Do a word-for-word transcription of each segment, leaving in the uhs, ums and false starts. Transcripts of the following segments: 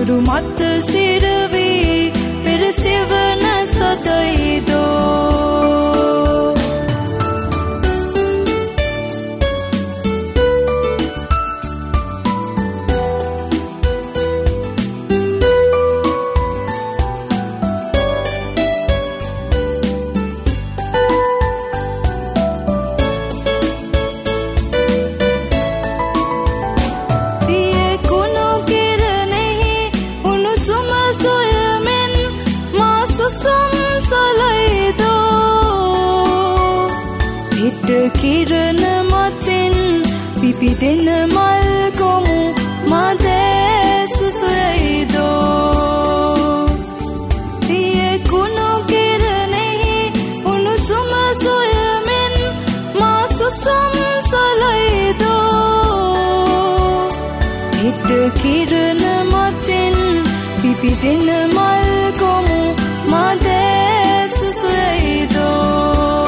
තුරු මත සිරවී පෙරසෙවන සදයිදෝ. කිරණ මතින් පිපි දෙන මල් කොමු මදැස සොයයිදෝ. දිය කුණු කිරණෙහි උණුසුම සොයමින් මා සුසුම් සලයිදෝ. හිට කිරණ මතින් පිපි දෙන මල් කොමු මදැස සොයයිදෝ.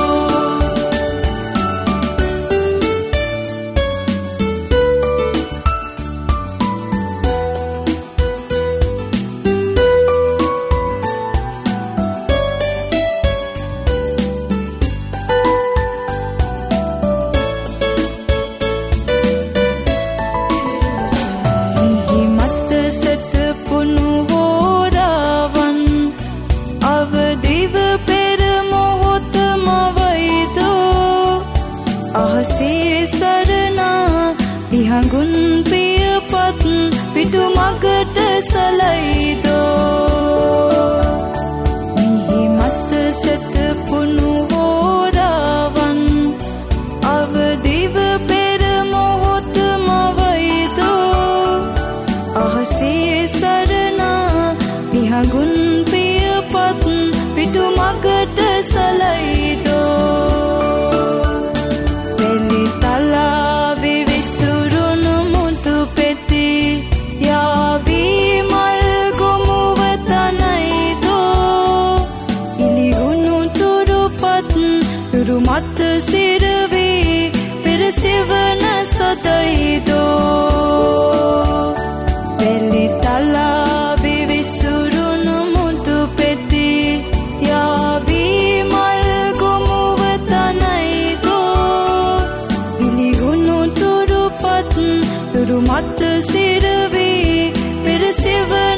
හඟුන් පියපත් පිටු මගට සලයිදෝ. මිහි මත සැතපුණු හෝරාවන් අවදිව පෙර මොහොත මවයිදෝ. අහසේ සරණා මිහඟුන් පියපත් පිටු මගට සලයිදෝ. වෙලි තලාවෙ විසුරුණු මුතු පෙති යාවී මල් ගොමුව තනයිදෝ. ඉලිහුණු තුරුපත් තුරු මත සිරවී පෙරසෙවන සදයිදෝ. වෙලි තලාවෙ විසුරුණු මුතු පෙති යාවී මල් ගොමුව තනයිදෝ. ඉලිහුණු තුරු මත සිරවී පෙරසෙව